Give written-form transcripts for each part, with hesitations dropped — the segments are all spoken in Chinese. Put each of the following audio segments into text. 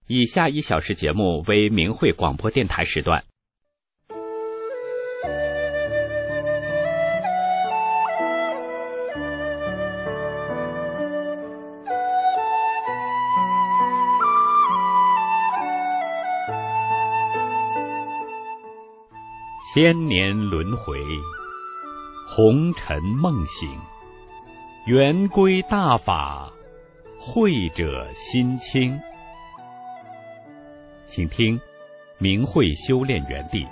以下1小时节目为明慧广播电台时段。千年轮回，红尘梦醒，圆规大法，慧者心清。请听明慧修炼园地。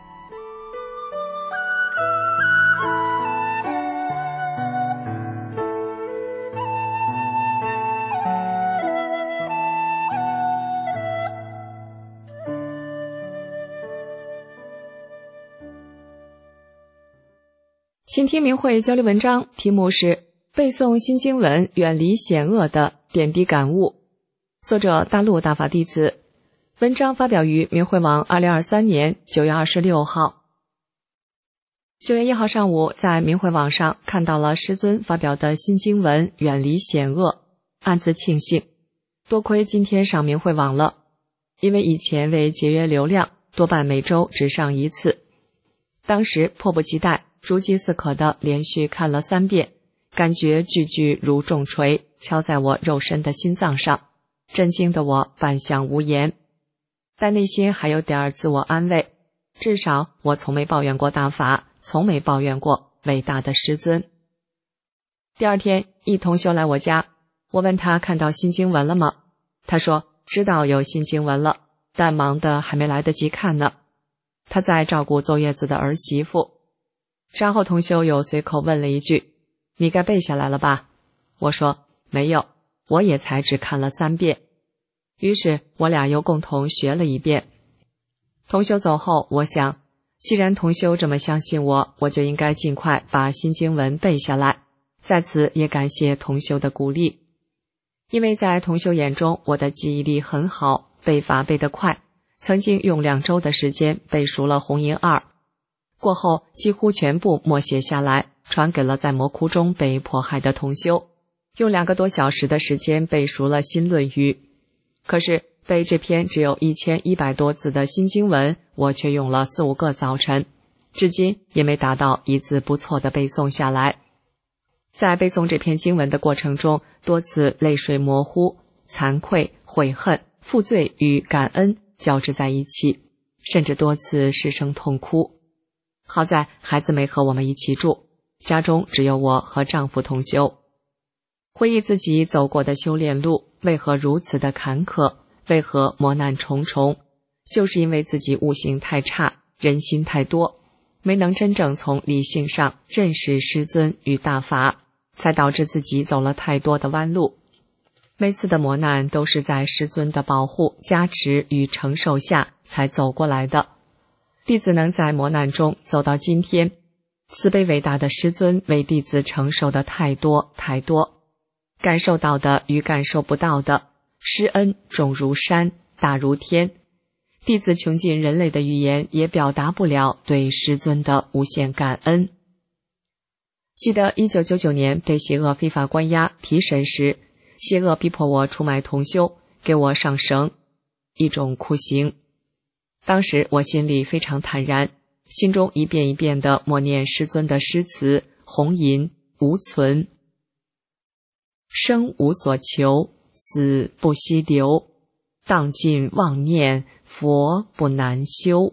请听明慧交流文章，题目是背诵新经文远离险恶的点滴感悟，作者大陆大法弟子。文章发表于明慧网2023年9月26号。9月1号上午，在明慧网上看到了师尊发表的新经文远离险恶，暗自庆幸，多亏今天上明慧网了，因为以前为节约流量，多半每周只上1次。当时迫不及待，逐饥似渴地连续看了3遍，感觉句句如重锤敲在我肉身的心脏上，震惊的我半晌无言，但内心还有点自我安慰，至少我从没抱怨过大法，从没抱怨过伟大的师尊。第二天，一同修来我家，我问他看到新经文了吗？他说知道有新经文了，但忙得还没来得及看呢。他在照顾坐月子的儿媳妇。稍后同修又随口问了一句，你该背下来了吧？我说没有，我也才只看了3遍。于是我俩又共同学了1遍。同修走后，我想既然同修这么相信我，我就应该尽快把新经文背下来，在此也感谢同修的鼓励。因为在同修眼中，我的记忆力很好，背法背得快，曾经用2周的时间背熟了红银2，过后几乎全部默写下来，传给了在魔窟中被迫害的同修，用2个多小时的时间背熟了新论语。可是背这篇只有1100多字的新经文，我却用了4-5个早晨，至今也没达到一字不错的背诵下来。在背诵这篇经文的过程中，多次泪水模糊，惭愧、悔恨、负罪与感恩交织在一起，甚至多次失声痛哭。好在孩子没和我们一起住，家中只有我和丈夫同修。回忆自己走过的修炼路为何如此的坎坷，为何磨难重重，就是因为自己悟性太差，人心太多，没能真正从理性上认识师尊与大法，才导致自己走了太多的弯路。每次的磨难都是在师尊的保护、加持与承受下才走过来的。弟子能在磨难中走到今天，慈悲伟大的师尊为弟子承受的太多太多，感受到的与感受不到的，师恩重如山，大如天，弟子穷尽人类的语言也表达不了对师尊的无限感恩。记得1999年被邪恶非法关押提审时，邪恶逼迫我出卖同修，给我上绳，一种酷刑。当时我心里非常坦然，心中一遍一遍地默念师尊的诗词：红银无存，生无所求，死不息留，荡尽妄念，佛不难修。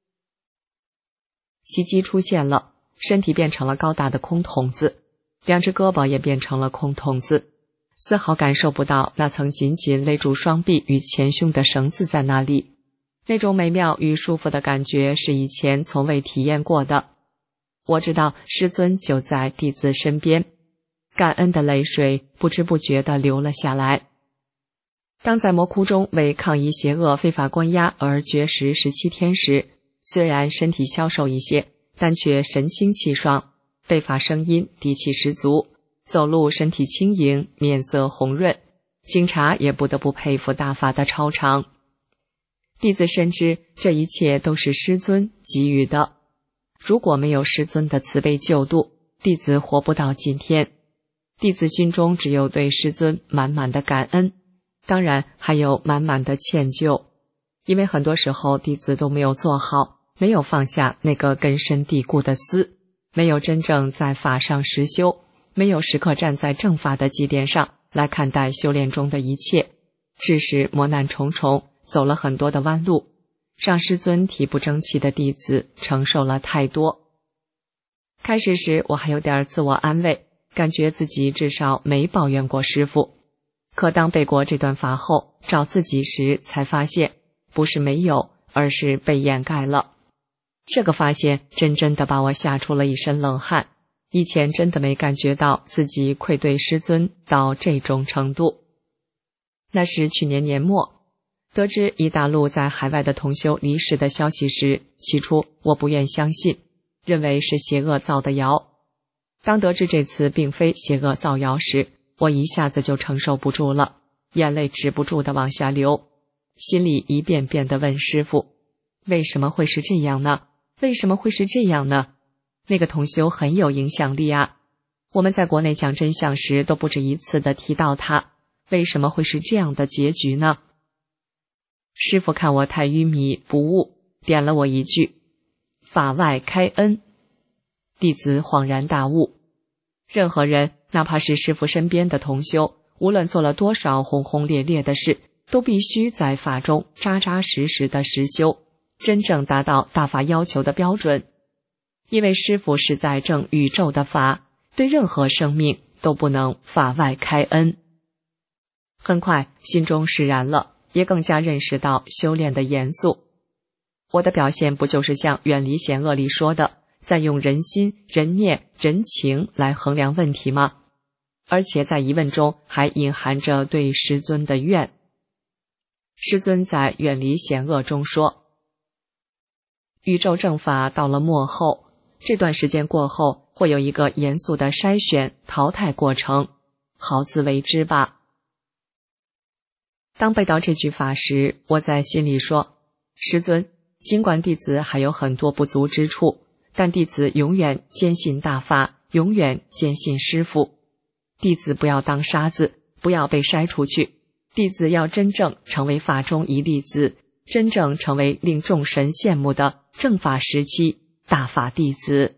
奇迹出现了，身体变成了高大的空筒子，2只胳膊也变成了空筒子，丝毫感受不到那层紧紧勒住双臂与前胸的绳子在那里。那种美妙与舒服的感觉是以前从未体验过的。我知道师尊就在弟子身边，感恩的泪水不知不觉地流了下来。当在魔窟中为抗议邪恶非法关押而绝食17天时，虽然身体消瘦一些，但却神清气爽，背法声音底气十足，走路身体轻盈，面色红润，警察也不得不佩服大法的超常。弟子深知这一切都是师尊给予的，如果没有师尊的慈悲救度，弟子活不到今天。弟子心中只有对师尊满满的感恩， 当然还有满满的歉疚，因为很多时候弟子都没有做好，没有放下那个根深蒂固的私，没有真正在法上实修，没有时刻站在正法的基点上来看待修炼中的一切，致使磨难重重，走了很多的弯路，让师尊体不争气的弟子承受了太多。开始时我还有点自我安慰，感觉自己至少没抱怨过师父。可当背过这段法后，找自己时才发现，不是没有，而是被掩盖了。这个发现真的把我吓出了一身冷汗，以前真的没感觉到自己愧对师尊到这种程度。那是去年年末，得知一大陆在海外的同修离世的消息时，起初我不愿相信，认为是邪恶造的谣。当得知这次并非邪恶造谣时，我一下子就承受不住了，眼泪止不住地往下流，心里一遍遍地问师父，为什么会是这样呢？为什么会是这样呢？那个同修很有影响力啊，我们在国内讲真相时都不止一次地提到他，为什么会是这样的结局呢？师父看我太愚迷不悟，点了我一句，法外开恩。弟子恍然大悟，任何人哪怕是师父身边的同修，无论做了多少轰轰烈烈的事，都必须在法中扎扎实实的实修，真正达到大法要求的标准。因为师父是在正宇宙的法，对任何生命都不能法外开恩。很快心中释然了，也更加认识到修炼的严肃。我的表现不就是像《远离险恶》里说的，在用人心、人念、人情来衡量问题吗？而且在疑问中还隐含着对师尊的怨。师尊在《远离险恶》中说，宇宙正法到了末后，这段时间过后，会有一个严肃的筛选淘汰过程，好自为之吧。当背到这句法时，我在心里说，师尊，尽管弟子还有很多不足之处，但弟子永远坚信大法，永远坚信师父。弟子不要当沙子，不要被筛出去，弟子要真正成为法中一粒子，真正成为令众神羡慕的正法时期大法弟子。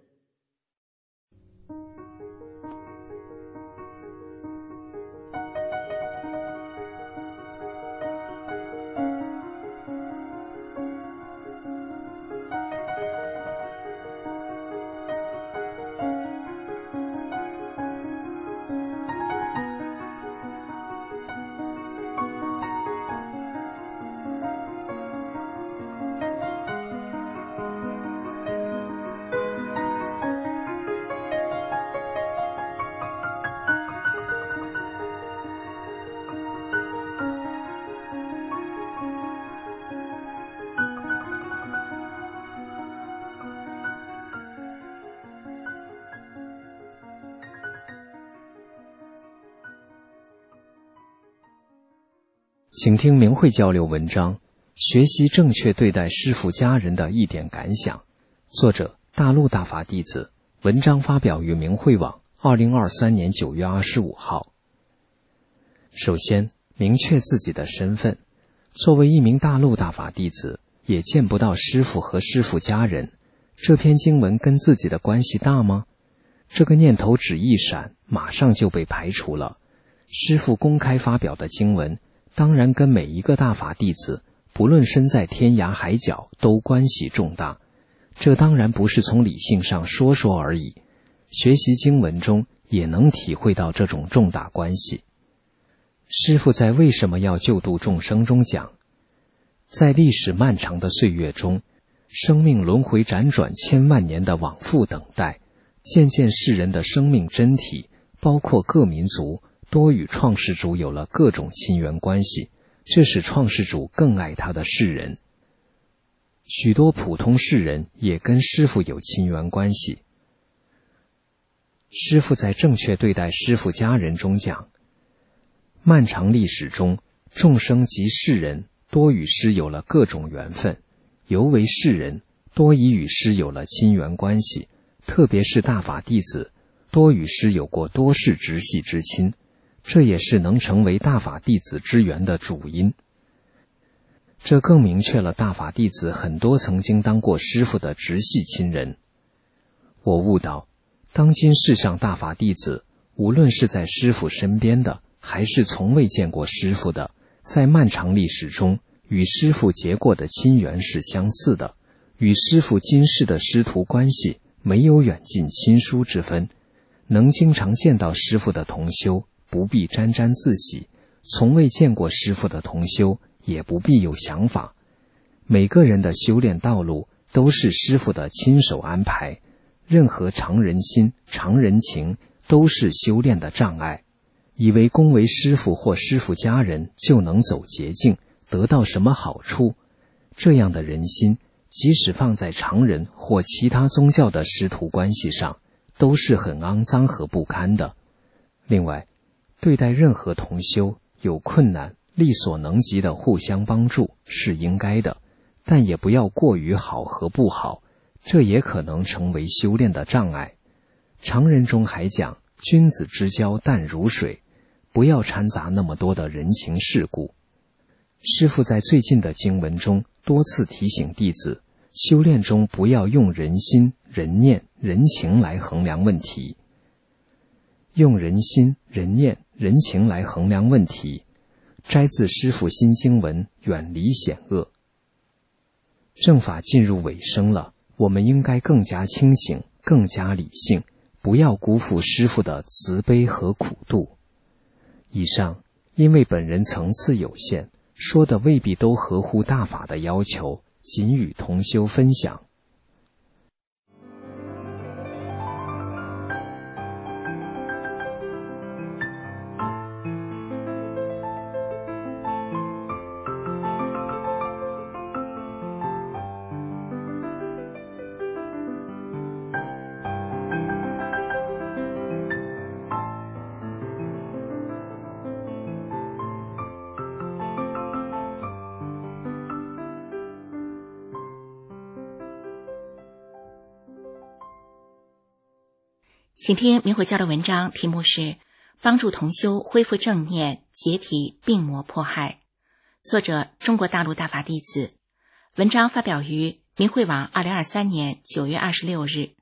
请听明慧交流文章，学习正确对待师父家人的一点感想。作者大陆大法弟子，文章发表于明慧网2023年9月25号。首先，明确自己的身份。作为一名大陆大法弟子，也见不到师父和师父家人，这篇经文跟自己的关系大吗？这个念头只一闪，马上就被排除了。师父公开发表的经文，当然跟每一个大法弟子，不论身在天涯海角，都关系重大。这当然不是从理性上说说而已，学习经文中也能体会到这种重大关系。师父在为什么要救度众生中讲，在历史漫长的岁月中，生命轮回辗转千万年的往复等待，渐渐世人的生命真体，包括各民族，多与创世主有了各种亲缘关系，这使创世主更爱他的世人。许多普通世人也跟师父有亲缘关系。师父在正确对待师父家人中讲，漫长历史中，众生及世人多与师有了各种缘分，尤为世人多已与师有了亲缘关系，特别是大法弟子多与师有过多世直系之亲， 这也是能成为大法弟子之源的主因。这更明确了大法弟子很多曾经当过师父的直系亲人。我悟到，当今世上大法弟子，无论是在师父身边的，还是从未见过师父的，在漫长历史中与师父结过的亲缘是相似的，与师父今世的师徒关系没有远近亲疏之分。能经常见到师父的同修，不必沾沾自喜；从未见过师父的同修，也不必有想法。每个人的修炼道路都是师父的亲手安排，任何常人心、常人情都是修炼的障碍。以为恭维师父或师父家人就能走捷径，得到什么好处，这样的人心，即使放在常人或其他宗教的师徒关系上，都是很肮脏和不堪的。另外，对待任何同修，有困难力所能及的互相帮助是应该的，但也不要过于好和不好，这也可能成为修炼的障碍。常人中还讲，君子之交淡如水，不要掺杂那么多的人情世故。师父在最近的经文中多次提醒弟子，修炼中不要用人心、人念、人情来衡量问题。用人心、人念、人情来衡量问题，摘自师父新经文，远离险恶。正法进入尾声了，我们应该更加清醒，更加理性，不要辜负师父的慈悲和苦度。以上因为本人层次有限，说的未必都合乎大法的要求，仅与同修分享。 请听明慧交流文章，题目是帮助同修恢复正念，解体病魔迫害，作者中国大陆大法弟子，文章发表于明慧网2023年9月26日。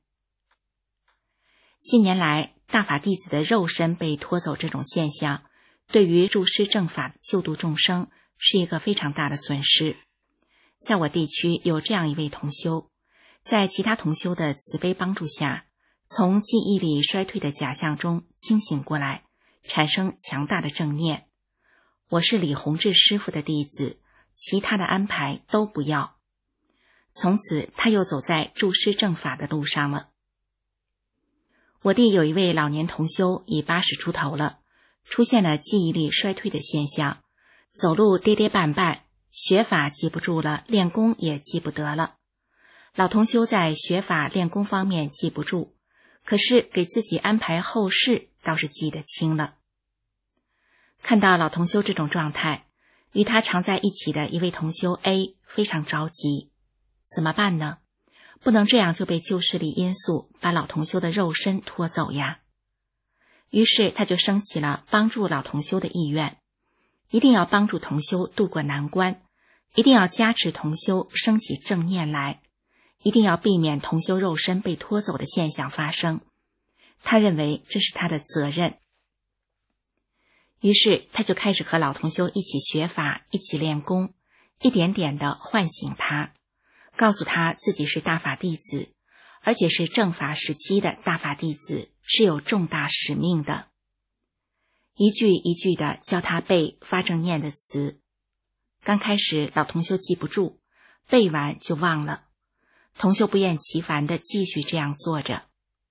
近年来，大法弟子的肉身被拖走这种现象，对于助师正法救度众生是一个非常大的损失。在我地区有这样一位同修，在其他同修的慈悲帮助下，从记忆力衰退的假象中清醒过来，产生强大的正念。我是李洪志师父的弟子，其他的安排都不要。从此他又走在助师正法的路上了。我弟有一位老年同修，已80出头了，出现了记忆力衰退的现象，走路跌跌绊绊，学法记不住了，练功也记不得了。老同修在学法练功方面记不住，可是给自己安排后事倒是记得清了。看到老同修这种状态，与他常在一起的一位同修 A 非常着急，怎么办呢？不能这样就被旧势力因素把老同修的肉身拖走呀。于是他就升起了帮助老同修的意愿，一定要帮助同修渡过难关，一定要加持同修升起正念来，一定要避免同修肉身被拖走的现象发生。他认为这是他的责任。于是他就开始和老同修一起学法，一起练功，一点点地唤醒他，告诉他自己是大法弟子，而且是正法时期的大法弟子，是有重大使命的。一句一句地教他背发正念的词。刚开始老同修记不住，背完就忘了。同修不厌其烦地继续这样做着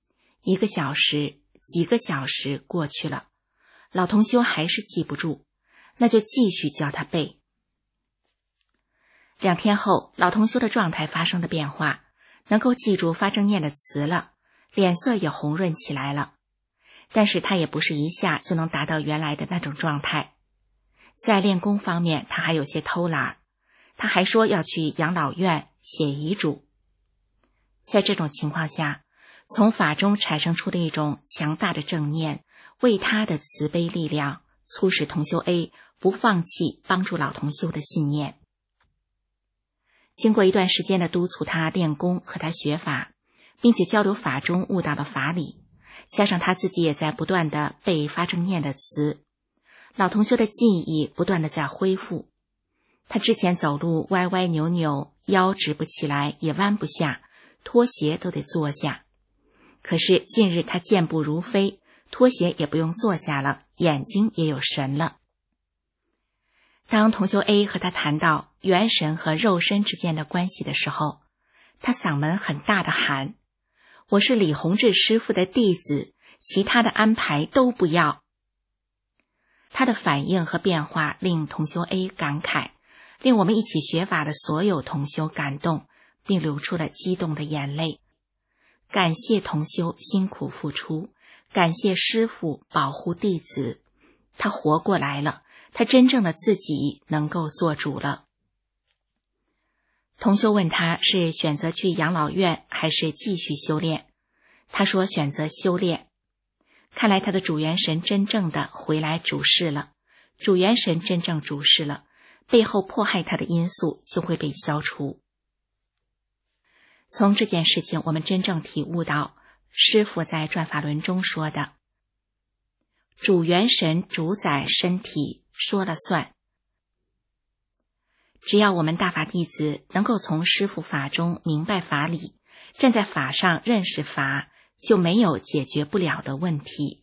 ，1个小时、几个小时过去了，老同修还是记不住，那就继续教他背。2天后，老同修的状态发生了变化，能够记住发正念的词了，脸色也红润起来了。但是他也不是一下就能达到原来的那种状态。在练功方面，他还有些偷懒，他还说要去养老院写遗嘱。在这种情况下，从法中产生出的一种强大的正念， 为他的慈悲力量促使同修 A 不放弃帮助老同修的信念。经过一段时间的督促他练功和他学法，并且交流法中悟到的法理，加上他自己也在不断的背发正念的词，老同修的记忆不断的在恢复。他之前走路歪歪扭扭，腰直不起来也弯不下，拖鞋都得坐下。可是近日他健步如飞，拖鞋也不用坐下了，眼睛也有神了。当同修 A 和他谈到元神和肉身之间的关系的时候，他嗓门很大的喊：我是李洪志师父的弟子，其他的安排都不要。他的反应和变化令同修 A 感慨，令我们一起学法的所有同修感动，并流出了激动的眼泪。感谢同修辛苦付出，感谢师父保护弟子，他活过来了，他真正的自己能够做主了。同修问他是选择去养老院还是继续修炼，他说选择修炼。看来他的主元神真正的回来主事了，主元神真正主事了，背后迫害他的因素就会被消除。从这件事情我们真正体悟到师父在转法轮中说的，主元神主宰身体说了算。只要我们大法弟子能够从师父法中明白法理，站在法上认识法，就没有解决不了的问题。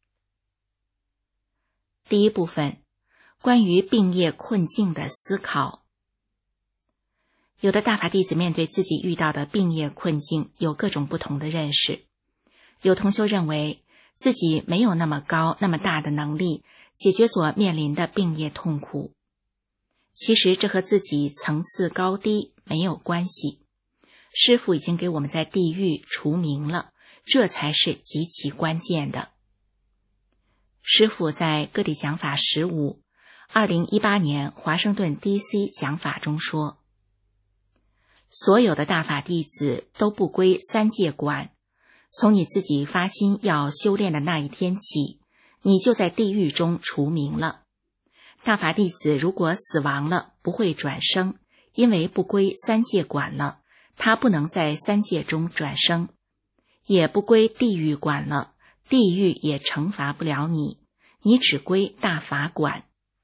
第一部分，关于病业困境的思考。有的大法弟子面对自己遇到的病业困境有各种不同的认识。有同修认为自己没有那么高那么大的能力解决所面临的病业痛苦。其实这和自己层次高低没有关系，师父已经给我们在地狱除名了，这才是极其关键的。师父在各地讲法15 2018年华盛顿 DC 讲法中说，所有的大法弟子都不归三界管，从你自己发心要修炼的那一天起，你就在地狱中除名了。大法弟子如果死亡了不会转生，因为不归三界管了，他不能在三界中转生，也不归地狱管了，地狱也惩罚不了你，你只归大法管。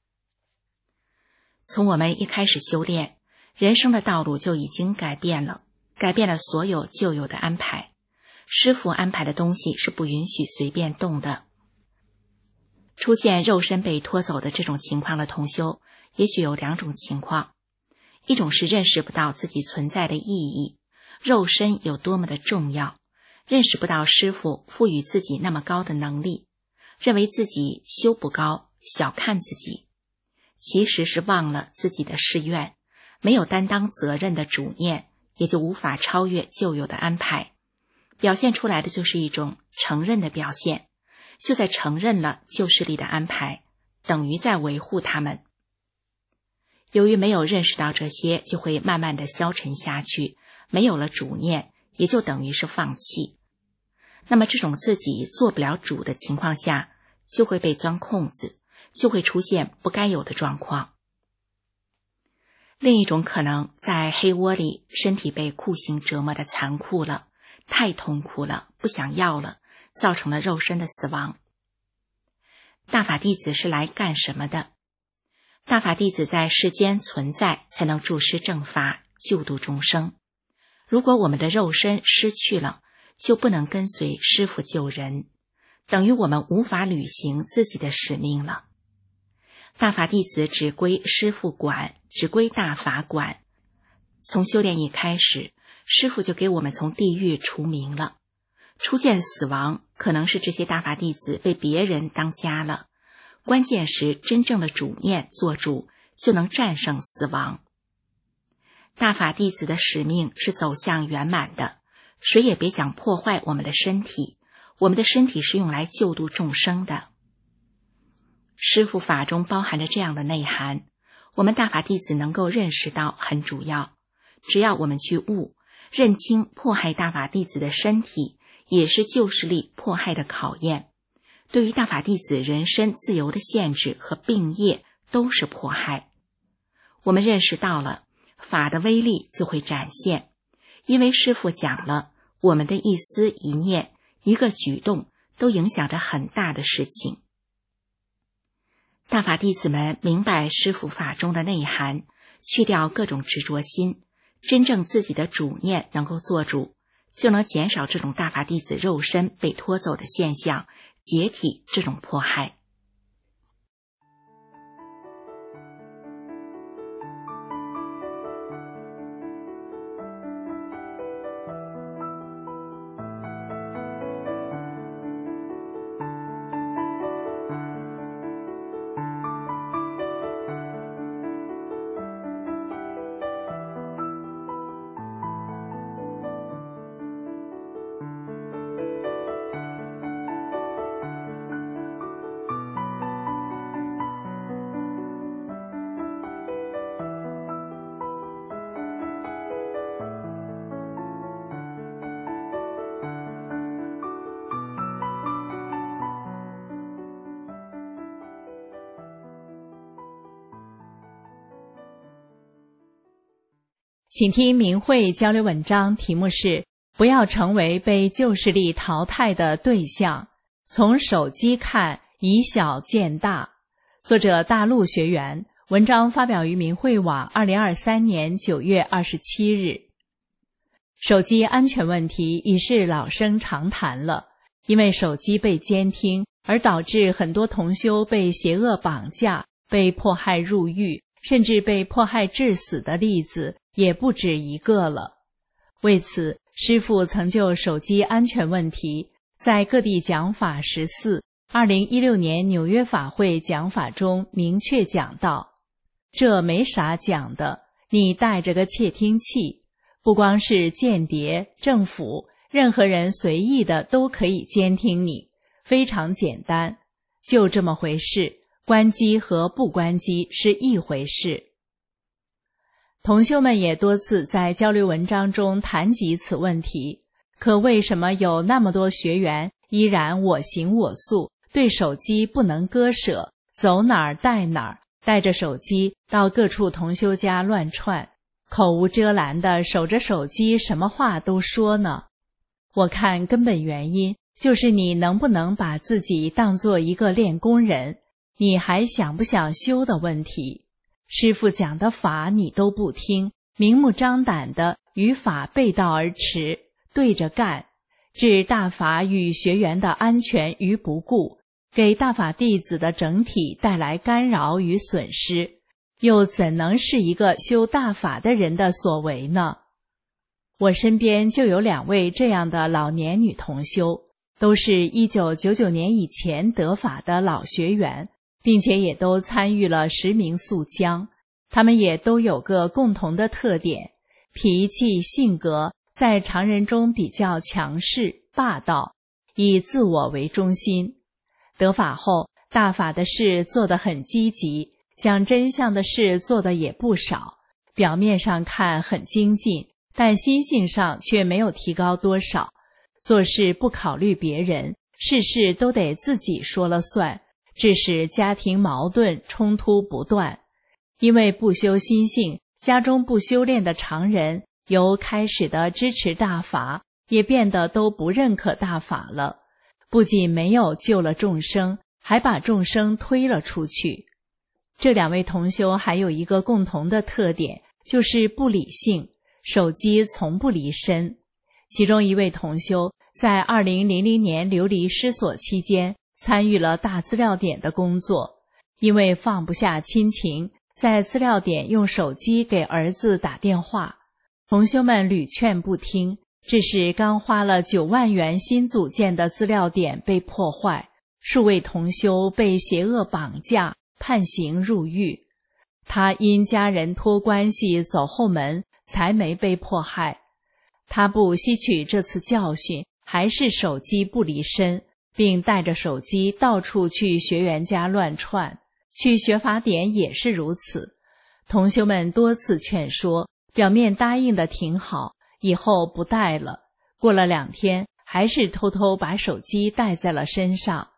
从我们一开始修炼，人生的道路就已经改变了，改变了所有旧有的安排。师父安排的东西是不允许随便动的。出现肉身被拖走的这种情况的同修，也许有两种情况。一种是认识不到自己存在的意义，肉身有多么的重要，认识不到师父赋予自己那么高的能力，认为自己修不高，小看自己，其实是忘了自己的誓愿，没有担当责任的主念，也就无法超越旧有的安排。表现出来的就是一种承认的表现，就在承认了旧势力的安排，等于在维护他们。由于没有认识到这些，就会慢慢的消沉下去，没有了主念，也就等于是放弃。那么这种自己做不了主的情况下，就会被钻空子，就会出现不该有的状况。另一种可能，在黑窝里，身体被酷刑折磨的残酷了，太痛苦了，不想要了，造成了肉身的死亡。大法弟子是来干什么的？大法弟子在世间存在，才能助施正法，救度众生。如果我们的肉身失去了，就不能跟随师父救人，等于我们无法履行自己的使命了。大法弟子只归师父管，只归大法管。从修炼一开始，师父就给我们从地狱除名了。出现死亡，可能是这些大法弟子被别人当家了。关键是真正的主念做主，就能战胜死亡。大法弟子的使命是走向圆满的，谁也别想破坏我们的身体，我们的身体是用来救度众生的。师父法中包含着这样的内涵，我们大法弟子能够认识到很主要。只要我们去悟，认清迫害大法弟子的身体也是旧势力迫害的考验， 对于大法弟子人身自由的限制和病业都是迫害。我们认识到了，法的威力就会展现，因为师父讲了，我们的一思一念，一个举动都影响着很大的事情。大法弟子们明白师父法中的内涵，去掉各种执着心，真正自己的主念能够做主，就能减少这种大法弟子肉身被拖走的现象，解体这种迫害。 请听明慧交流文章，题目是不要成为被旧势力淘汰的对象，从手机看，以小见大。作者大陆学员，文章发表于明慧网2023年9月27日。手机安全问题已是老生常谈了，因为手机被监听而导致很多同修被邪恶绑架，被迫害入狱，甚至被迫害致死的例子也不止一个了。为此，师父曾就手机安全问题在各地讲法14 2016年纽约法会讲法中明确讲到，这没啥讲的，你带着个窃听器，不光是间谍、政府，任何人随意的都可以监听你，非常简单，就这么回事，关机和不关机是一回事。同修们也多次在交流文章中谈及此问题，可为什么有那么多学员依然我行我素，对手机不能割舍，走哪儿带哪儿，带着手机到各处同修家乱窜，口无遮拦地守着手机，什么话都说呢？我看根本原因就是你能不能把自己当作一个练功人，你还想不想修的问题。师父讲的法你都不听，明目张胆的与法背道而驰，对着干，置大法与学员的安全于不顾，给大法弟子的整体带来干扰与损失，又怎能是一个修大法的人的所为呢？我身边就有2位这样的老年女同修，都是1999年以前得法的老学员，并且也都参与了10名速将。他们也都有个共同的特点，脾气性格在常人中比较强势霸道，以自我为中心。得法后，大法的事做得很积极，讲真相的事做得也不少，表面上看很精进，但心性上却没有提高多少，做事不考虑别人，事事都得自己说了算，致使家庭矛盾冲突不断。因为不修心性，家中不修炼的常人，由开始的支持大法，也变得都不认可大法了，不仅没有救了众生，还把众生推了出去。这2位同修还有一个共同的特点，就是不理性，手机从不离身。其中一位同修在2000年流离失所期间，参与了大资料点的工作，因为放不下亲情，在资料点用手机给儿子打电话，同修们屡劝不听，致使刚花了9万元新组建的资料点被破坏，数位同修被邪恶绑架，判刑入狱。他因家人托关系走后门，才没被迫害。他不吸取这次教训，还是手机不离身，并带着手机到处去学员家乱窜。去学法点也是如此，同修们多次劝说，表面答应的挺好，以后不带了。过了2天，还是偷偷把手机带在了身上。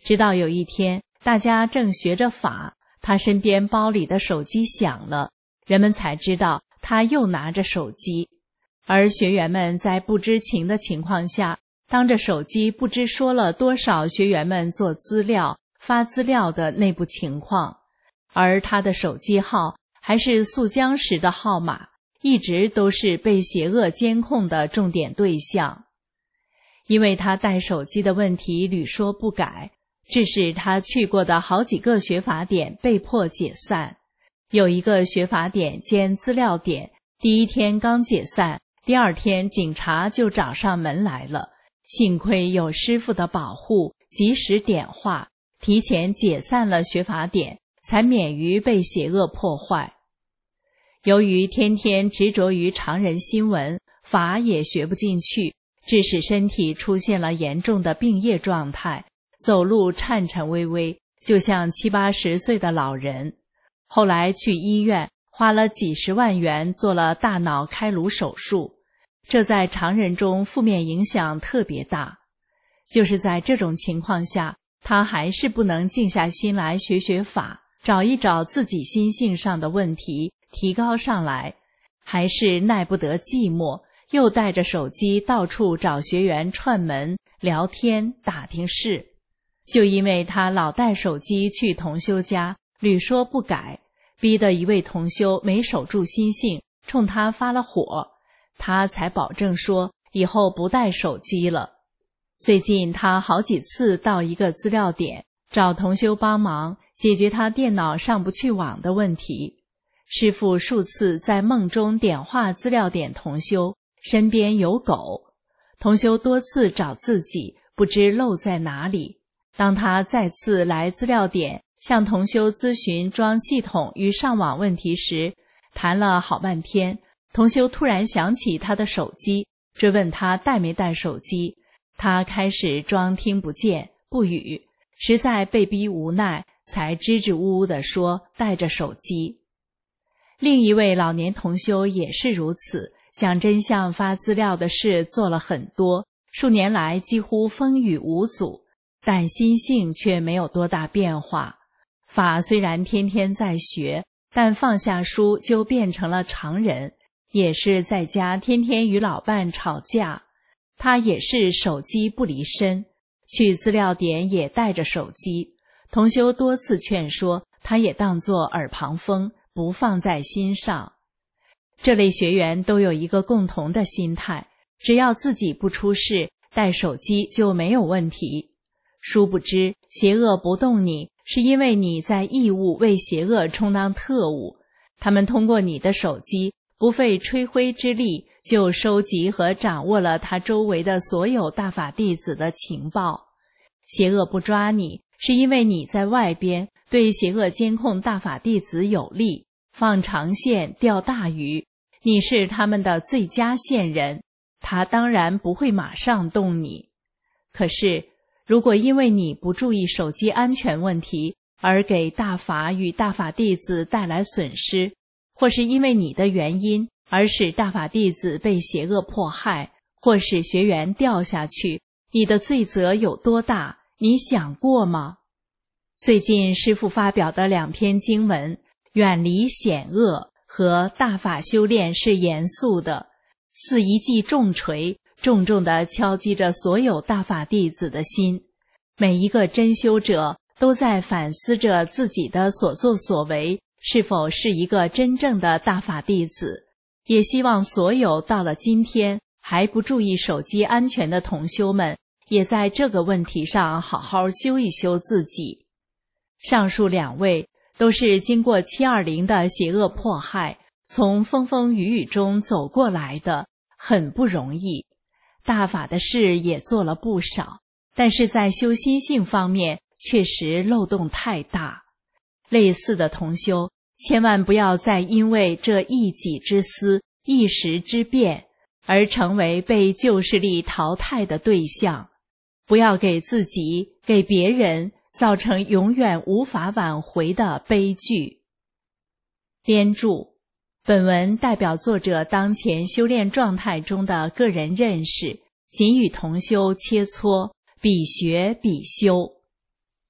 直到有一天，大家正学着法，他身边包里的手机响了，人们才知道他又拿着手机。而学员们在不知情的情况下，当着手机不知说了多少学员们做资料、发资料的内部情况，而他的手机号还是溯江时的号码，一直都是被邪恶监控的重点对象。因为他带手机的问题屡说不改，致使他去过的好几个学法点被迫解散。有一个学法点兼资料点，第一天刚解散，第二天警察就找上门来了，幸亏有师父的保护，及时点化，提前解散了学法点，才免于被邪恶破坏。由于天天执着于常人新闻，法也学不进去，致使身体出现了严重的病业状态，走路颤颤巍巍，就像70、80岁的老人。后来去医院，花了几十万元做了大脑开颅手术，这在常人中负面影响特别大。就是在这种情况下，他还是不能静下心来学法，找一找自己心性上的问题，提高上来，还是耐不得寂寞，又带着手机到处找学员串门、聊天、打听事。就因为他老带手机去同修家，屡说不改，逼得一位同修没守住心性，冲他发了火，他才保证说以后不带手机了。最近他好几次到一个资料点，找同修帮忙解决他电脑上不去网的问题。师父数次在梦中点化资料点同修，身边有狗，同修多次找自己，不知漏在哪里。当他再次来资料点向同修咨询装系统与上网问题时，谈了好半天，同修突然想起他的手机，追问他带没带手机。他开始装听不见不语，实在被逼无奈，才支支吾吾地说带着手机。另一位老年同修也是如此，讲真相发资料的事做了很多，数年来几乎风雨无阻，但心性却没有多大变化。法虽然天天在学，但放下书就变成了常人，也是在家天天与老伴吵架。他也是手机不离身，去资料点也带着手机。同修多次劝说，他也当作耳旁风，不放在心上。这类学员都有一个共同的心态，只要自己不出事，带手机就没有问题。殊不知，邪恶不动你，是因为你在义务为邪恶充当特务。他们通过你的手机，不费吹灰之力，就收集和掌握了他周围的所有大法弟子的情报。邪恶不抓你，是因为你在外边对邪恶监控大法弟子有利，放长线钓大鱼，你是他们的最佳线人，他当然不会马上动你。可是如果因为你不注意手机安全问题而给大法与大法弟子带来损失，或是因为你的原因而使大法弟子被邪恶迫害，或使学员掉下去，你的罪责有多大，你想过吗？最近师父发表的2篇经文，远离险恶和大法修炼是严肃的，似一记重锤，重重地敲击着所有大法弟子的心。每一个真修者都在反思着自己的所作所为是否是一个真正的大法弟子，也希望所有到了今天还不注意手机安全的同修们，也在这个问题上好好修一修自己。上述2位都是经过720的邪恶迫害，从风风雨雨中走过来的，很不容易。大法的事也做了不少，但是在修心性方面确实漏洞太大。类似的同修，千万不要再因为这一己之私、一时之变而成为被旧势力淘汰的对象，不要给自己、给别人造成永远无法挽回的悲剧。编注：本文代表作者当前修炼状态中的个人认识，仅与同修切磋，比学比修。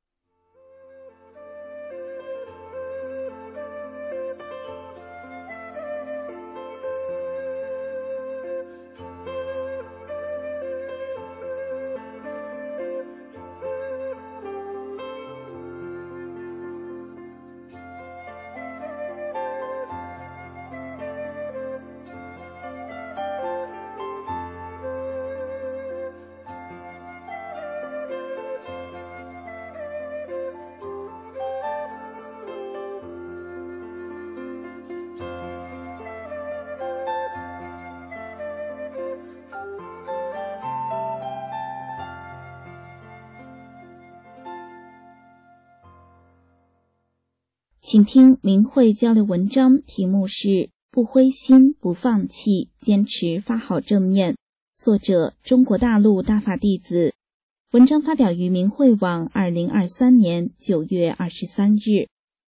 请听明慧交流文章，题目是不灰心不放弃，坚持发好正念，作者中国大陆大法弟子。文章发表于明慧网2023年9月23日。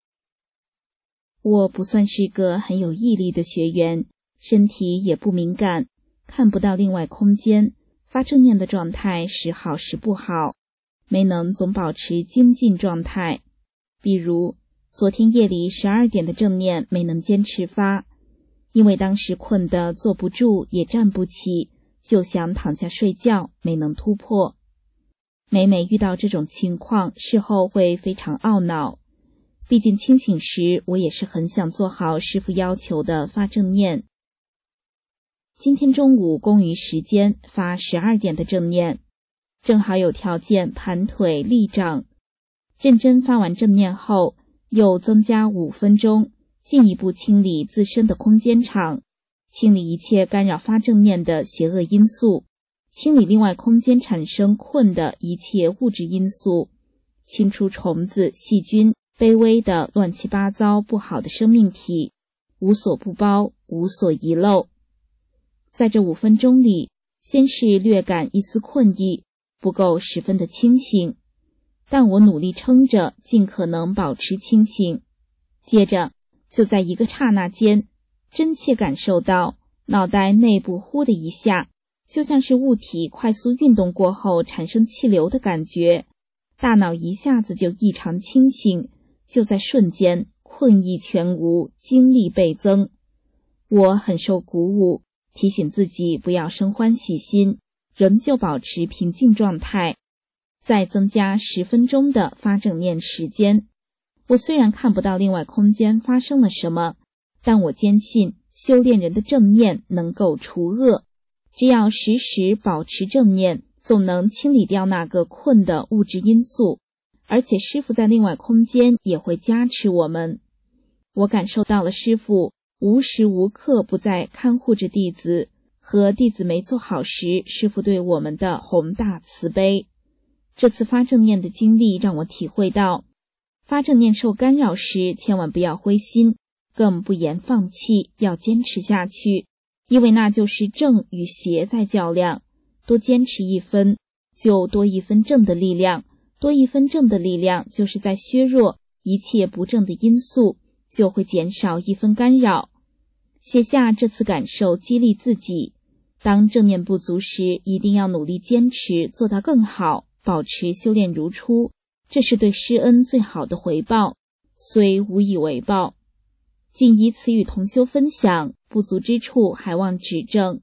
我不算是个很有毅力的学员，身体也不敏感，看不到另外空间，发正念的状态时好时不好，没能总保持精进状态。比如昨天夜里12点的正念没能坚持发，因为当时困得坐不住也站不起，就想躺下睡觉，没能突破。每遇到这种情况，事后会非常懊恼，毕竟清醒时我也是很想做好师父要求的发正念。今天中午公余时间发12点的正念，正好有条件盘腿立掌。认真发完正念后，又增加5分钟，进一步清理自身的空间场，清理一切干扰发正念的邪恶因素，清理另外空间产生困的一切物质因素，清除虫子、细菌、卑微的乱七八糟不好的生命体，无所不包，无所遗漏。在这5分钟里，先是略感一丝困意，不够十分的清醒，但我努力撑着，尽可能保持清醒。接着就在一个刹那间，真切感受到脑袋内部呼的一下，就像是物体快速运动过后产生气流的感觉，大脑一下子就异常清醒，就在瞬间困意全无，精力倍增。我很受鼓舞，提醒自己不要生欢喜心，仍旧保持平静状态，再增加10分钟的发正念时间。我虽然看不到另外空间发生了什么，但我坚信修炼人的正念能够除恶，只要时时保持正念，总能清理掉那个困的物质因素，而且师父在另外空间也会加持我们。我感受到了师父无时无刻不在看护着弟子，和弟子没做好时师父对我们的宏大慈悲。这次发正念的经历让我体会到，发正念受干扰时千万不要灰心，更不言放弃，要坚持下去，因为那就是正与邪在较量，多坚持1分，就多1分正的力量，多1分正的力量就是在削弱一切不正的因素，就会减少1分干扰。写下这次感受，激励自己，当正念不足时，一定要努力坚持，做到更好，保持修炼如初，这是对师恩最好的回报，虽无以为报。仅以此与同修分享，不足之处还望指正。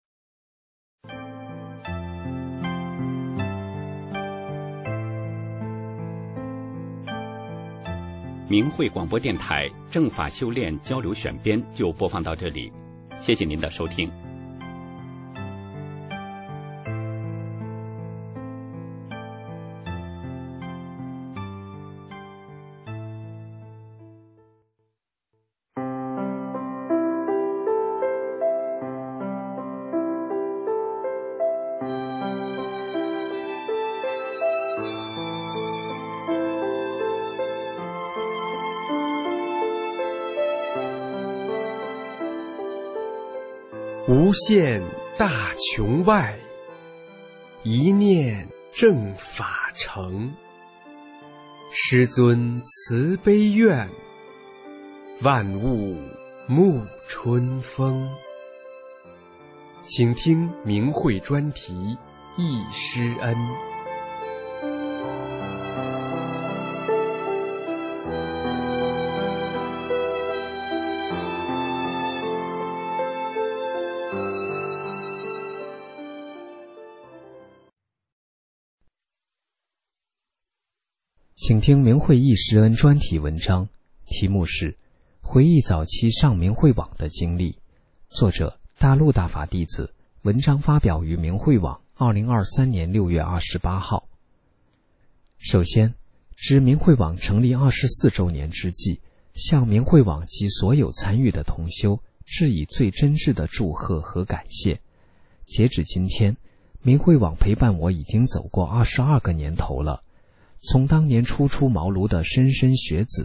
明慧广播电台正法修炼交流选编就播放到这里，谢谢您的收听。 无限大穹外，一念正法成。师尊慈悲愿，万物沐春风。请听明慧专题忆师恩。 请听明慧忆师恩专题文章，题目是回忆早期上明慧网的经历，作者大陆大法弟子，文章发表于明慧网2023年6月28号。首先，值明慧网成立24周年之际，向明慧网及所有参与的同修致以最真挚的祝贺和感谢。截止今天，明慧网陪伴我已经走过22个年头了。从当年初出茅庐的莘莘学子，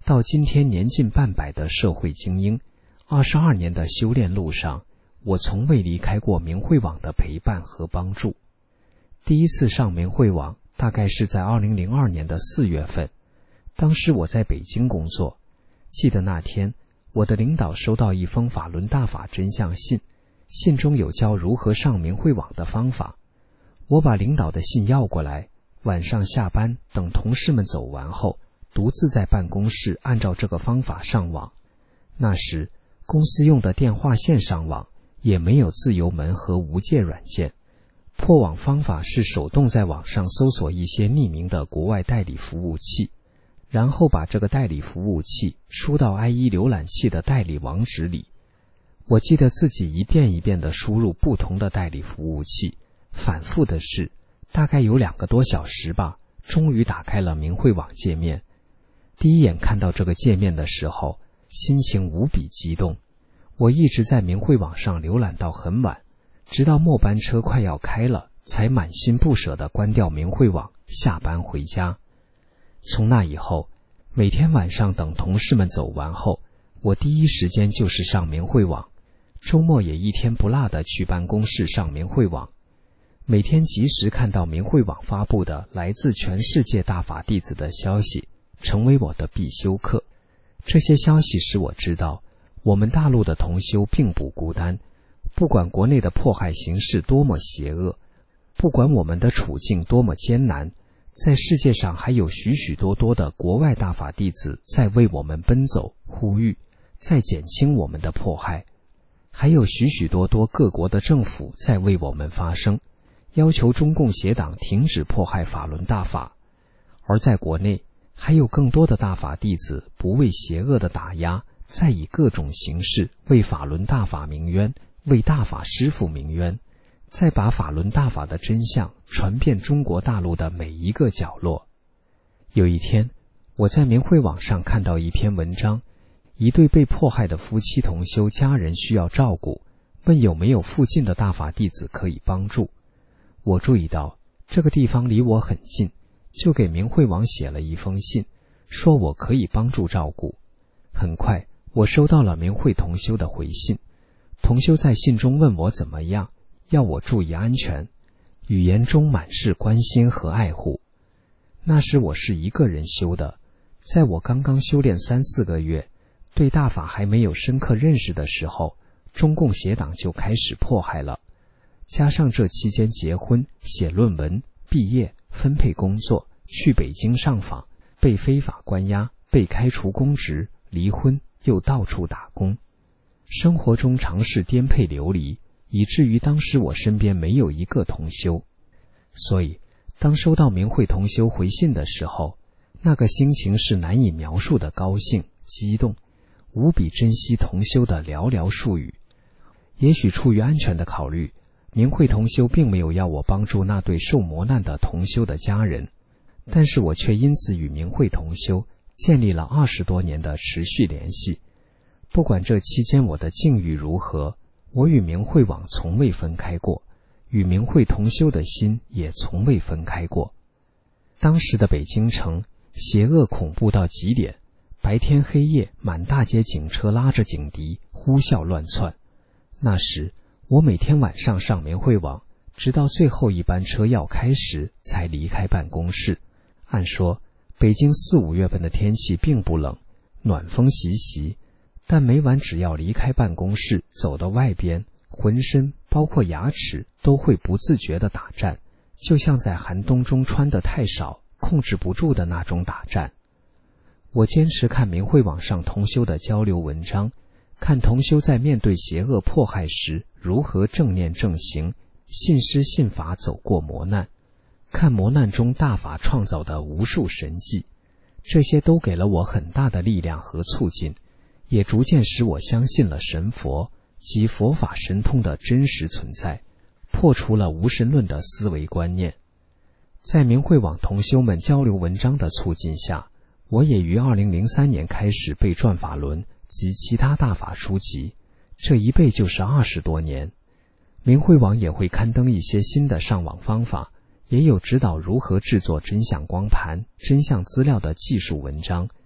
到今天年近半百的社会精英，22年的修炼路上，我从未离开过明慧网的陪伴和帮助。第一次上明慧网大概是在2002年的4月份，当时我在北京工作。记得那天，我的领导收到一封法轮大法真相信，信中有教如何上明慧网的方法。我把领导的信要过来，晚上下班等同事们走完后，独自在办公室按照这个方法上网。那时公司用的电话线上网，也没有自由门和无界软件。破网方法是手动在网上搜索一些匿名的国外代理服务器，然后把这个代理服务器输到 IE 浏览器的代理网址里。我记得自己一遍一遍地输入不同的代理服务器，反复的试，大概有2个多小时吧，终于打开了明慧网界面。第一眼看到这个界面的时候，心情无比激动。我一直在明慧网上浏览到很晚，直到末班车快要开了，才满心不舍地关掉明慧网，下班回家。从那以后，每天晚上等同事们走完后，我第一时间就是上明慧网，周末也一天不落地去办公室上明慧网。每天及时看到明慧网发布的来自全世界大法弟子的消息，成为我的必修课。这些消息使我知道，我们大陆的同修并不孤单，不管国内的迫害形势多么邪恶，不管我们的处境多么艰难，在世界上还有许许多多的国外大法弟子在为我们奔走呼吁，在减轻我们的迫害，还有许许多多各国的政府在为我们发声，要求中共邪党停止迫害法轮大法。而在国内，还有更多的大法弟子不畏邪恶的打压，在以各种形式为法轮大法鸣冤，为大法师父鸣冤，再把法轮大法的真相传遍中国大陆的每一个角落。有一天，我在明慧网上看到一篇文章，一对被迫害的夫妻同修家人需要照顾，问有没有附近的大法弟子可以帮助。我注意到这个地方离我很近，就给明慧网写了一封信，说我可以帮助照顾。很快，我收到了明慧同修的回信。同修在信中问我怎么样，要我注意安全，语言中满是关心和爱护。那时我是一个人修的，在我刚刚修炼3-4个月，对大法还没有深刻认识的时候，中共邪党就开始迫害了。加上这期间结婚、写论文、毕业、分配工作、去北京上访，被非法关押，被开除公职，离婚，又到处打工，生活中常是颠沛流离，以至于当时我身边没有一个同修。所以当收到明慧同修回信的时候，那个心情是难以描述的高兴、激动，无比珍惜同修的寥寥数语。也许出于安全的考虑，明慧同修并没有要我帮助那对受磨难的同修的家人，但是我却因此与明慧同修建立了20多年的持续联系。不管这期间我的境遇如何，我与明慧网从未分开过，与明慧同修的心也从未分开过。当时的北京城邪恶恐怖到极点，白天黑夜满大街警车拉着警笛呼啸乱窜。那时我每天晚上上明慧网，直到最后一班车要开时才离开办公室。按说北京4-5月份的天气并不冷，暖风习习，但每晚只要离开办公室走到外边，浑身包括牙齿都会不自觉地打颤，就像在寒冬中穿得太少控制不住的那种打颤。我坚持看明慧网上同修的交流文章，看同修在面对邪恶迫害时如何正念正行，信师信法走过磨难，看磨难中大法创造的无数神迹，这些都给了我很大的力量和促进，也逐渐使我相信了神佛及佛法神通的真实存在，破除了无神论的思维观念。在明慧网同修们交流文章的促进下，我也于2003年开始背转法轮及其他大法书籍，这一背就是20多年。明慧网也会刊登一些新的上网方法，也有指导如何制作真相光盘、真相资料的技术文章。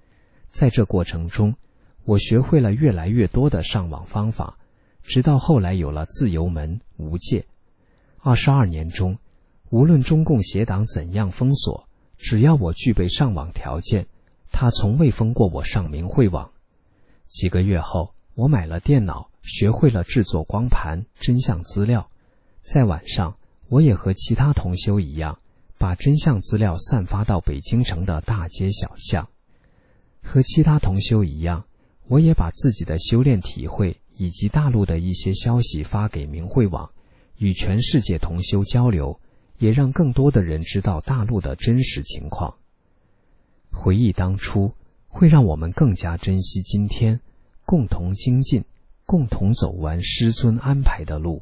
在这过程中，我学会了越来越多的上网方法，直到后来有了自由门、无界。22年中，无论中共邪党怎样封锁，只要我具备上网条件，他从未封过我上明慧网。几个月后，我买了电脑，学会了制作光盘、真相资料。在晚上，我也和其他同修一样，把真相资料散发到北京城的大街小巷。和其他同修一样，我也把自己的修炼体会以及大陆的一些消息发给明慧网，与全世界同修交流，也让更多的人知道大陆的真实情况。回忆当初，会让我们更加珍惜今天，共同精进，共同走完师尊安排的路。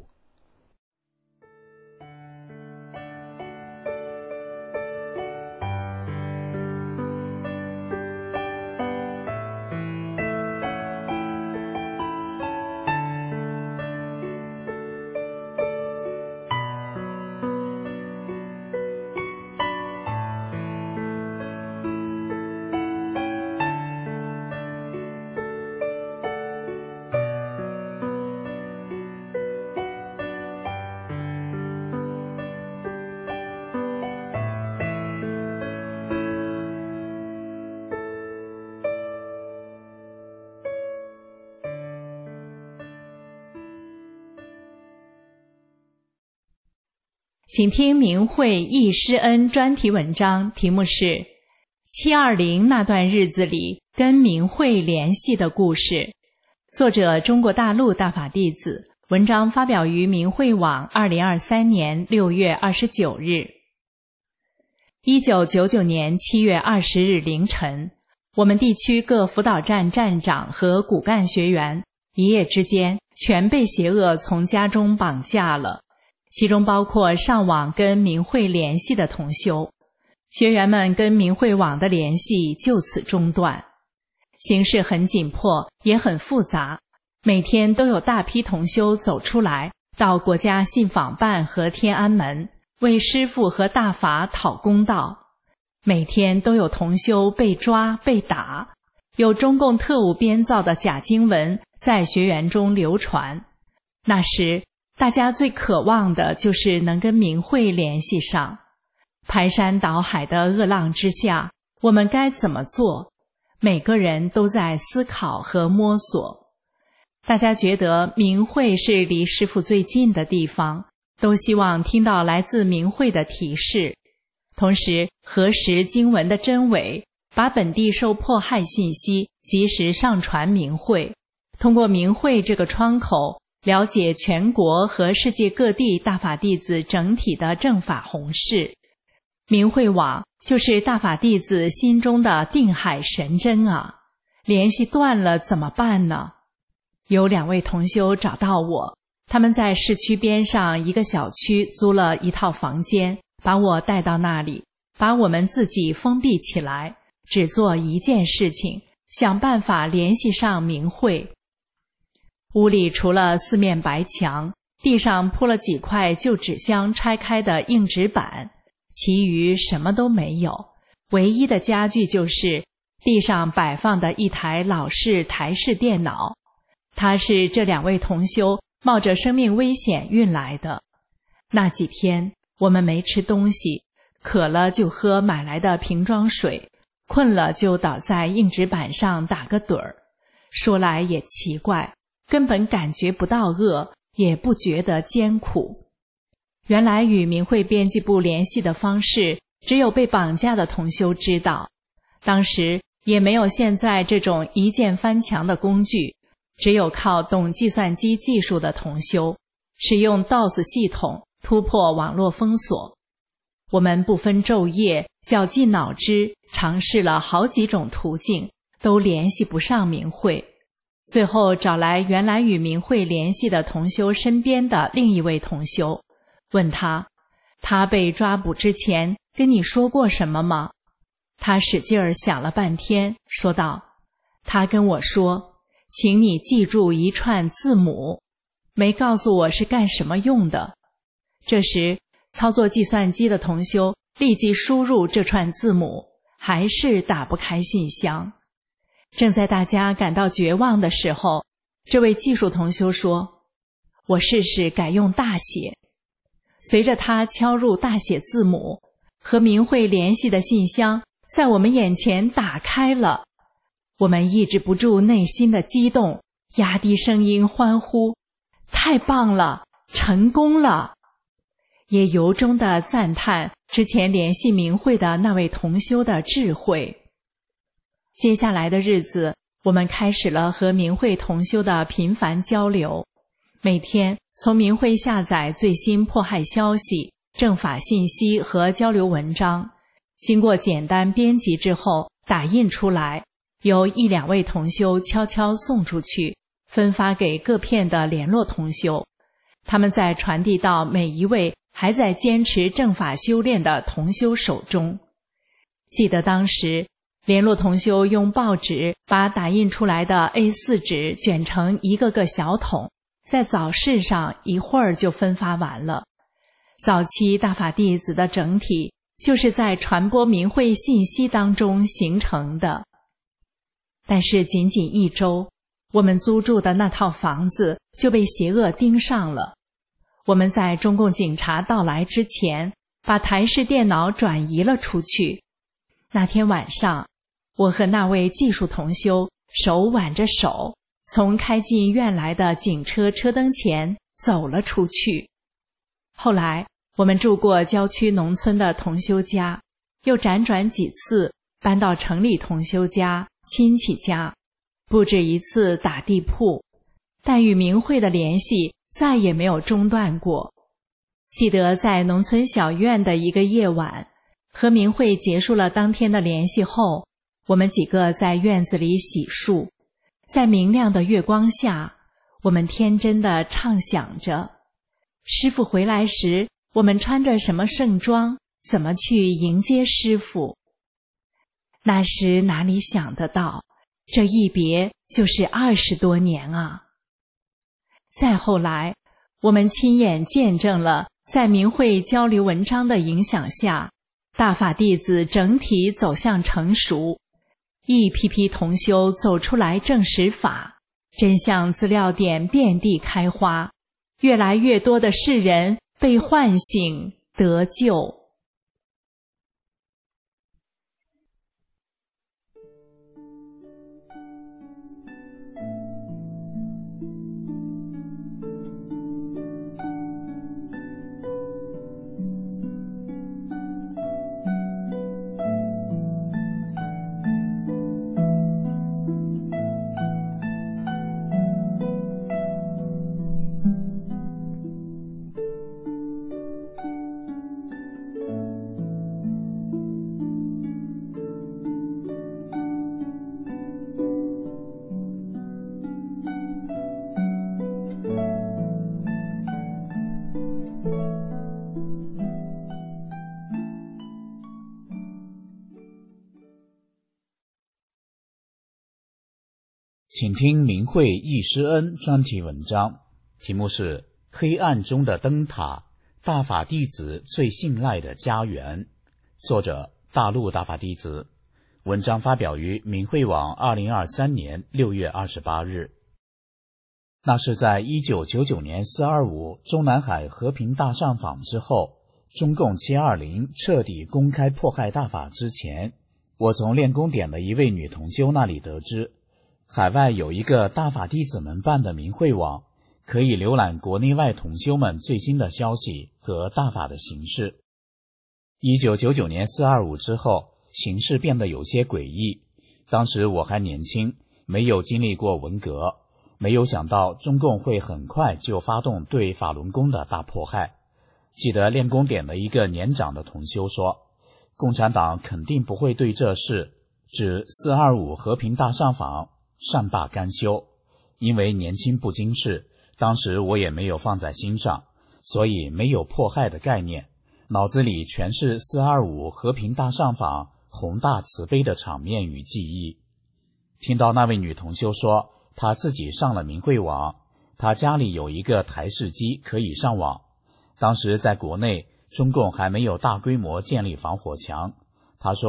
请听明慧忆师恩专题文章，题目是720那段日子里跟明慧联系的故事，作者中国大陆大法弟子，文章发表于明慧网2023年6月29日。1999年7月20日凌晨，我们地区各辅导站站长和骨干学员一夜之间全被邪恶从家中绑架了，其中包括上网跟明慧联系的同修，学员们跟明慧网的联系就此中断。形势很紧迫，也很复杂，每天都有大批同修走出来，到国家信访办和天安门为师父和大法讨公道。每天都有同修被抓被打，有中共特务编造的假经文在学员中流传。那时大家最渴望的就是能跟明慧联系上。排山倒海的恶浪之下，我们该怎么做？每个人都在思考和摸索。大家觉得明慧是离师父最近的地方，都希望听到来自明慧的提示，同时核实经文的真伪，把本地受迫害信息及时上传明慧，通过明慧这个窗口了解全国和世界各地大法弟子整体的正法弘誓。明慧网就是大法弟子心中的定海神针啊，联系断了怎么办呢？有2位同修找到我，他们在市区边上一个小区租了一套房间，把我带到那里，把我们自己封闭起来，只做一件事情，想办法联系上明慧。屋里除了4面白墙，地上铺了几块旧纸箱拆开的硬纸板，其余什么都没有，唯一的家具就是地上摆放的一台老式台式电脑，它是这2位同修冒着生命危险运来的。那几天我们没吃东西，渴了就喝买来的瓶装水，困了就倒在硬纸板上打个盹儿。说来也奇怪，根本感觉不到饿，也不觉得艰苦。原来与明慧编辑部联系的方式，只有被绑架的同修知道。当时也没有现在这种一键翻墙的工具，只有靠懂计算机技术的同修，使用 DOS 系统突破网络封锁。我们不分昼夜，绞尽脑汁，尝试了好几种途径，都联系不上明慧。最后找来原来与明慧联系的同修身边的另一位同修，问他被抓捕之前跟你说过什么吗？他使劲儿想了半天，说道，他跟我说，请你记住一串字母，没告诉我是干什么用的。这时操作计算机的同修立即输入这串字母，还是打不开信箱。 正在大家感到绝望的时候，这位技术同修说：“我试试改用大写。”随着他敲入大写字母，和明慧联系的信箱在我们眼前打开了。我们抑制不住内心的激动，压低声音欢呼：“太棒了，成功了！”也由衷地赞叹之前联系明慧的那位同修的智慧。接下来的日子，我们开始了和明慧同修的频繁交流，每天从明慧下载最新迫害消息、正法信息和交流文章，经过简单编辑之后打印出来，由1、2位同修悄悄送出去，分发给各片的联络同修，他们再传递到每一位还在坚持正法修炼的同修手中。记得当时联络同修用报纸把打印出来的 A4 纸卷成一个个小桶，在早市上一会儿就分发完了。早期大法弟子的整体就是在传播明慧信息当中形成的。但是仅仅1周，我们租住的那套房子就被邪恶盯上了。我们在中共警察到来之前，把台式电脑转移了出去。那天晚上，我和那位技术同修手挽着手，从开进院来的警车车灯前走了出去。后来我们住过郊区农村的同修家，又辗转几次搬到城里同修家、亲戚家，不止一次打地铺，但与明慧的联系再也没有中断过。记得在农村小院的一个夜晚，和明慧结束了当天的联系后，我们几个在院子里洗漱，在明亮的月光下，我们天真地畅想着师父回来时我们穿着什么盛装，怎么去迎接师父。那时哪里想得到，这一别就是20多年啊！再后来，我们亲眼见证了在明慧交流文章的影响下，大法弟子整体走向成熟，一批批同修走出来证实法，真相资料点遍地开花，越来越多的世人被唤醒得救。 请听明慧易师恩专题文章，题目是《黑暗中的灯塔：大法弟子最信赖的家园》，作者大陆大法弟子。文章发表于明慧网2023年6月28日。那是在1999年425中南海和平大上访之后，中共720彻底公开迫害大法之前，我从练功点的一位女同修那里得知，海外有一个大法弟子们办的明慧网，可以浏览国内外同修们最新的消息和大法的形势。1999年425之后，形势变得有些诡异。当时我还年轻，没有经历过文革，没有想到中共会很快就发动对法轮功的大迫害。记得练功点的一个年长的同修说，共产党肯定不会对这事，指425和平大上访善罢甘休。因为年轻不经事，当时我也没有放在心上，所以没有迫害的概念，脑子里全是425和平大上访宏大慈悲的场面与记忆。听到那位女同修说她自己上了明慧网，她家里有一个台式机可以上网。当时在国内中共还没有大规模建立防火墙，她说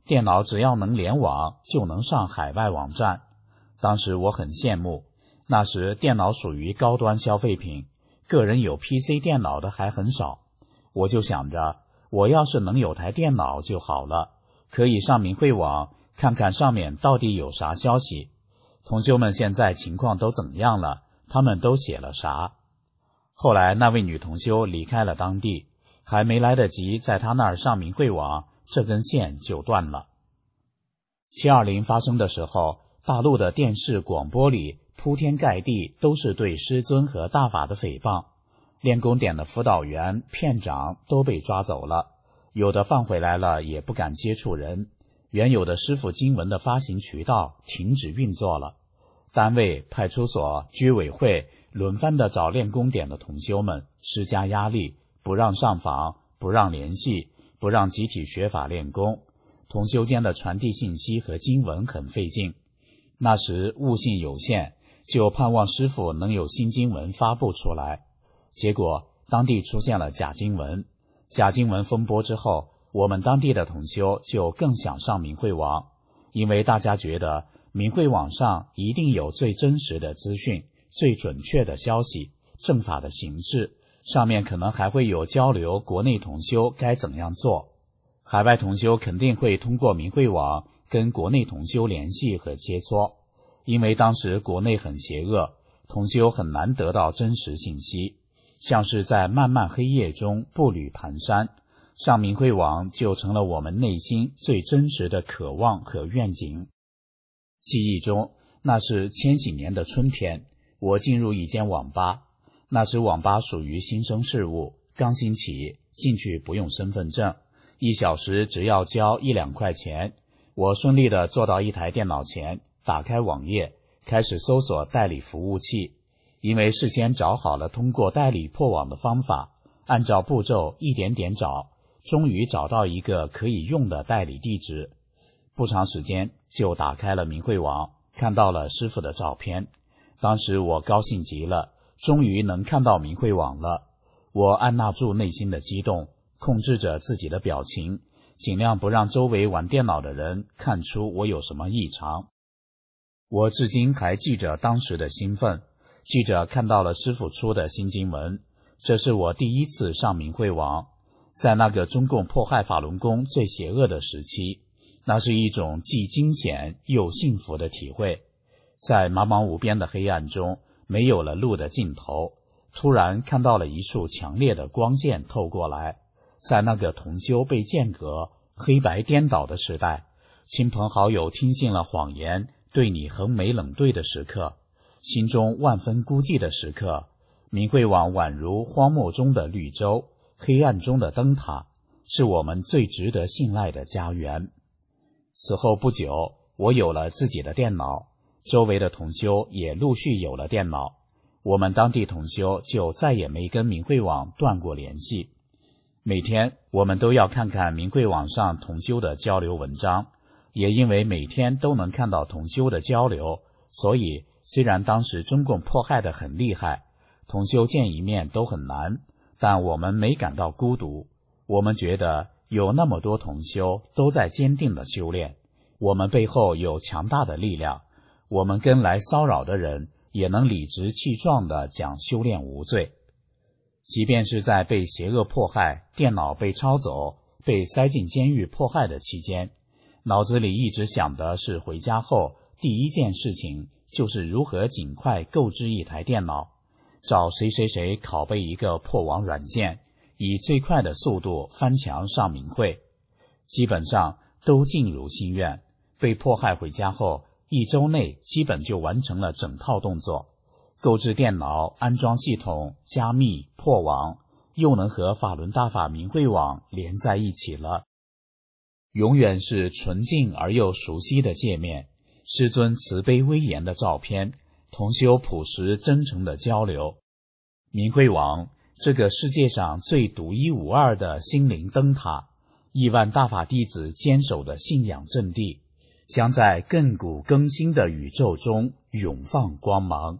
电脑只要能联网就能上海外网站。当时我很羡慕，那时电脑属于高端消费品，个人有 PC 电脑的还很少。我就想着，我要是能有台电脑就好了，可以上明慧网看看上面到底有啥消息，同修们现在情况都怎样了，他们都写了啥。后来那位女同修离开了当地，还没来得及在她那儿上明慧网，这根线就断了。720发生的时候，大陆的电视广播里铺天盖地都是对师尊和大法的诽谤，练功点的辅导员、片长都被抓走了，有的放回来了也不敢接触人，原有的师父经文的发行渠道停止运作了，单位、派出所、居委会轮番的找练功点的同修们施加压力，不让上访，不让联系，不让集体学法练功，同修间的传递信息和经文很费劲。那时悟性有限，就盼望师父能有新经文发布出来。结果当地出现了假经文，假经文风波之后，我们当地的同修就更想上明慧网，因为大家觉得明慧网上一定有最真实的资讯，最准确的消息，正法的形式，上面可能还会有交流国内同修该怎样做。海外同修肯定会通过明慧网跟国内同修联系和切磋，因为当时国内很邪恶，同修很难得到真实信息，像是在漫漫黑夜中步履蹒跚，上明慧网就成了我们内心最真实的渴望和愿景。记忆中，那是千禧年的春天，我进入一间网吧，那时网吧属于新生事物，刚兴起，进去不用身份证，1小时只要交1-2块钱。我顺利地坐到一台电脑前，打开网页，开始搜索代理服务器。因为事先找好了通过代理破网的方法，按照步骤一点点找，终于找到一个可以用的代理地址。不长时间就打开了明慧网，看到了师父的照片。当时我高兴极了，终于能看到明慧网了。我按捺住内心的激动，控制着自己的表情，尽量不让周围玩电脑的人看出我有什么异常。我至今还记着当时的兴奋，记着看到了师父出的新经文，这是我第一次上明慧网。在那个中共迫害法轮功最邪恶的时期，那是一种既惊险又幸福的体会。在茫茫无边的黑暗中，没有了路的尽头，突然看到了一束强烈的光线透过来。在那个同修被间隔、黑白颠倒的时代，亲朋好友听信了谎言，对你横眉冷对的时刻，心中万分孤寂的时刻，明慧网宛如荒漠中的绿洲，黑暗中的灯塔，是我们最值得信赖的家园。此后不久，我有了自己的电脑，周围的同修也陆续有了电脑，我们当地同修就再也没跟明慧网断过联系。每天我们都要看看明慧网上同修的交流文章，也因为每天都能看到同修的交流，所以虽然当时中共迫害得很厉害，同修见一面都很难，但我们没感到孤独。我们觉得有那么多同修都在坚定地修炼，我们背后有强大的力量，我们跟来骚扰的人也能理直气壮地讲修炼无罪。即便是在被邪恶迫害、电脑被抄走、被塞进监狱迫害的期间，脑子里一直想的是回家后第一件事情就是如何尽快购置一台电脑，找谁谁谁拷贝一个破网软件，以最快的速度翻墙上明慧。基本上都尽如心愿，被迫害回家后1周内基本就完成了整套动作，购置电脑、安装系统、加密、破网，又能和法轮大法明慧网连在一起了。永远是纯净而又熟悉的界面，师尊慈悲威严的照片，同修朴实真诚的交流。明慧网，这个世界上最独一无二的心灵灯塔，亿万大法弟子坚守的信仰阵地，将在亘古更新的宇宙中永放光芒。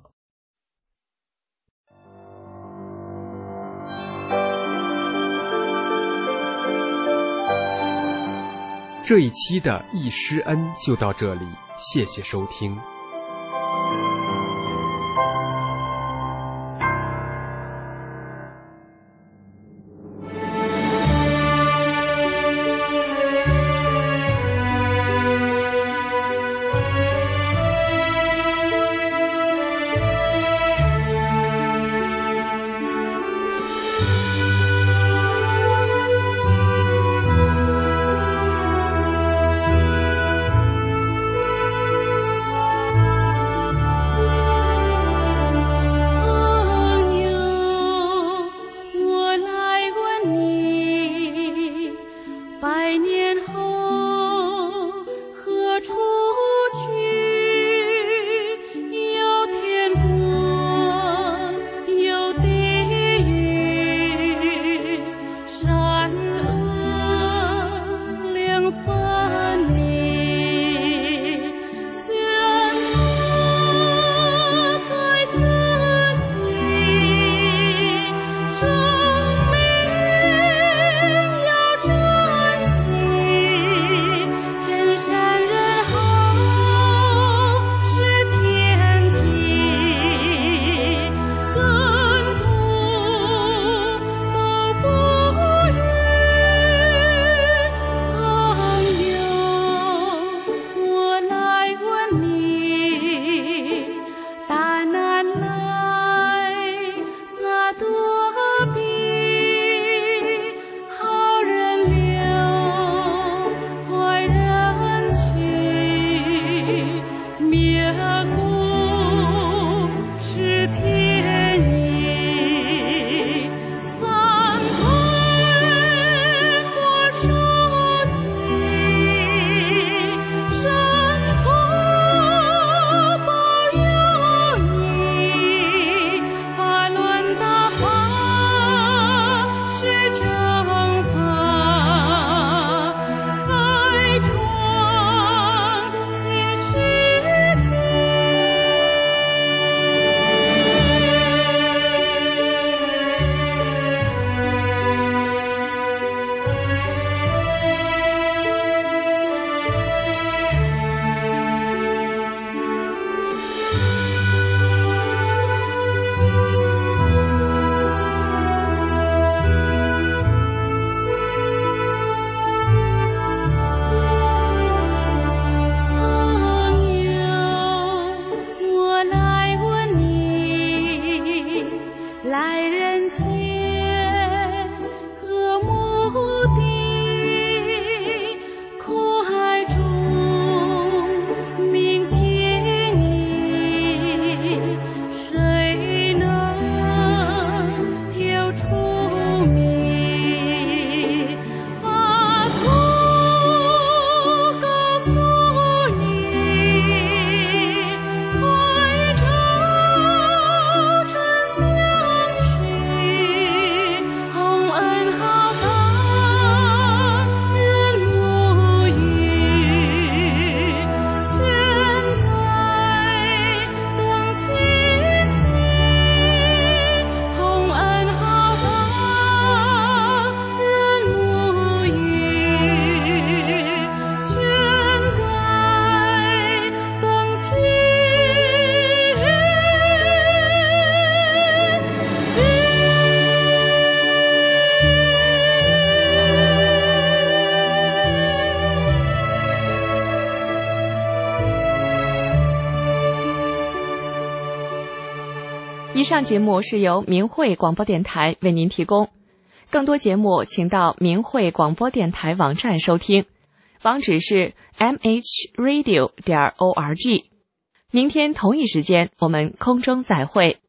这一期的忆师恩就到这里，谢谢收听。 以上节目是由明慧广播电台为您提供，更多节目请到明慧广播电台网站收听，网址是 mhradio.org。明天同一时间我们空中再会。